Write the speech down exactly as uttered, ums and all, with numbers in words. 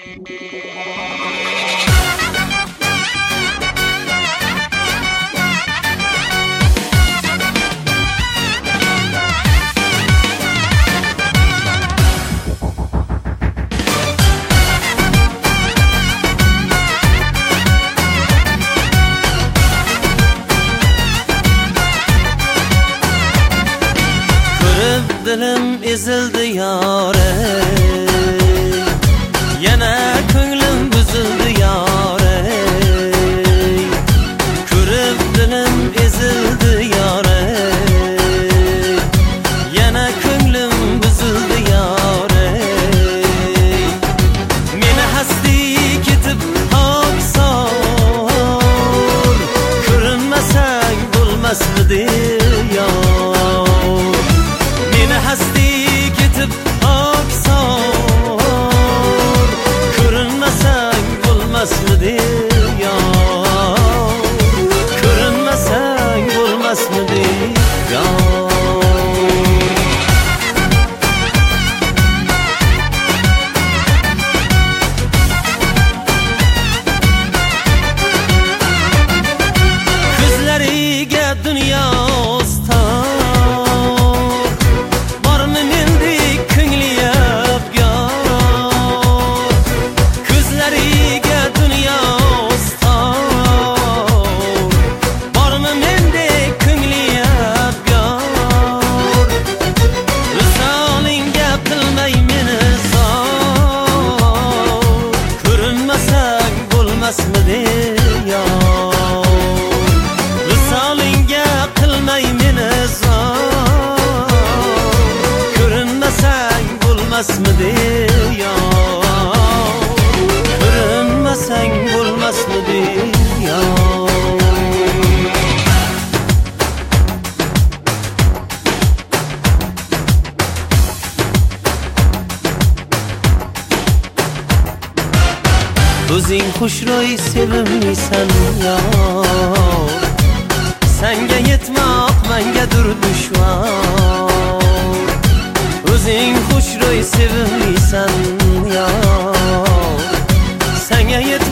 Dilim ezildi yare, yana ko'nglim buzildi yare. Ko'rib dilim ezildi yare, yana ko'nglim buzildi yare. Meni hasti ketib oqsor, ko'rinmasang bo'lmasmidi yor. Hasti ketib oqsor, ko'rinmasang bo'lmasmidi yor. Ko'rinmasang bo'lmasmidi yor. Ko'zlariga dunyo bo'lmasmidi yor. Visolingga qilmay meni zor, ko'rinmasang bo'lmasmidi yor. Ko'rinmasang bo'lmasmidi yor. O'zing xushro'y sevimlisan yor, senga yetmoq mengadir dushvor. O'zing xushro'y sevimlisan yor, senga yetmoq